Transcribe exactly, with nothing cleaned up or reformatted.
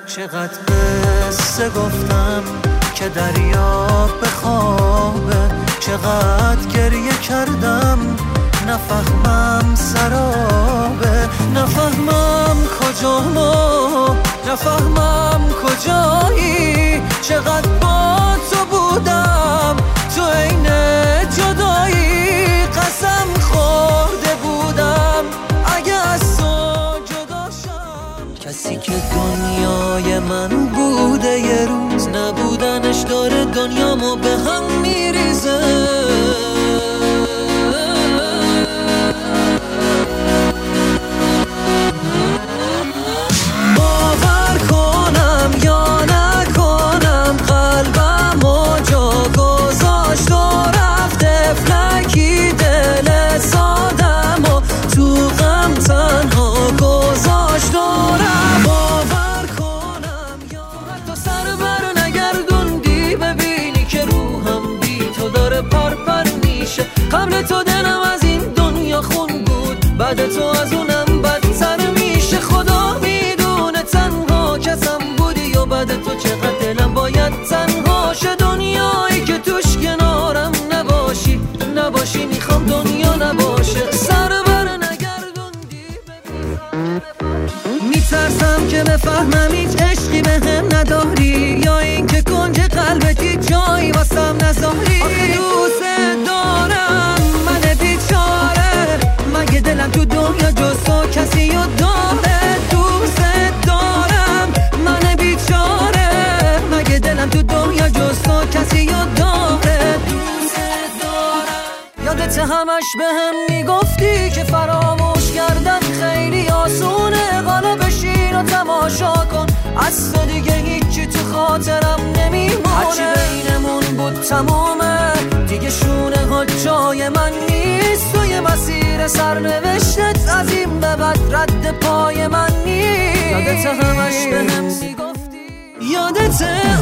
چقدر قصه گفتم که دریا بخوابه، چقدر گریه کردم نفهمم سرابه، نفهمم کجامو، نفهمم کجایی، چقدر با تو بودم تو عین جدایی، قسم خورده بودم اگه از تو جدا شم. کسی که دنیای من بوده یه روز نبودنش داره دنیامو به هم میریزه. باور کنم یا نکنم قلبمو جا گذاشت و رفت فلکی دل سادمو تو غم تنها گذاشت و رفت. باور کنم یا حتی سر بر نگردوندی ببینی که روحم بی تو داره پرپر میشه. قبل تو دلم از این دنیا خون بود، بعد تو از اونم بدتر میشه. خدا میدونه تنها کسم بودی و بعد تو چقدر دلم باید تنها شه. دنیایی که توش کنارم نباشی نباشی میخوام دنیا نباشه. سر بر نگردوندی میترسم که بفهمم هیچ عشقی به هم نداری، یا این که کنج قلبتی جایی واسم نذاری. آخه دوست دارم من بیچاره، مگه دلم تو دنیا جز تو کسی رو داره. دوست دارم من بیچاره، مگه دلم تو دنیا جز تو کسی رو داره. دوست دارم. یادت همش به هم میگفتی که فراموش کردن خیلی آسونه، حالا بشین و تماشا کن از تو دیگه هیچی تو خاطرم نمیمونه. هرچی بینمون بود تمومه دیگه، شونه ها جای من نیست. توی مسیر سرنوشتت از این به بعد رد پای من نیست. یادت همش به هم میگفتی، یادت